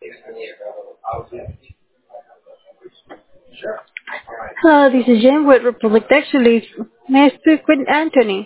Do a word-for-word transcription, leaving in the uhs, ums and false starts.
Hello, this is Jane with Republic Tech Relief. May I speak with Anthony?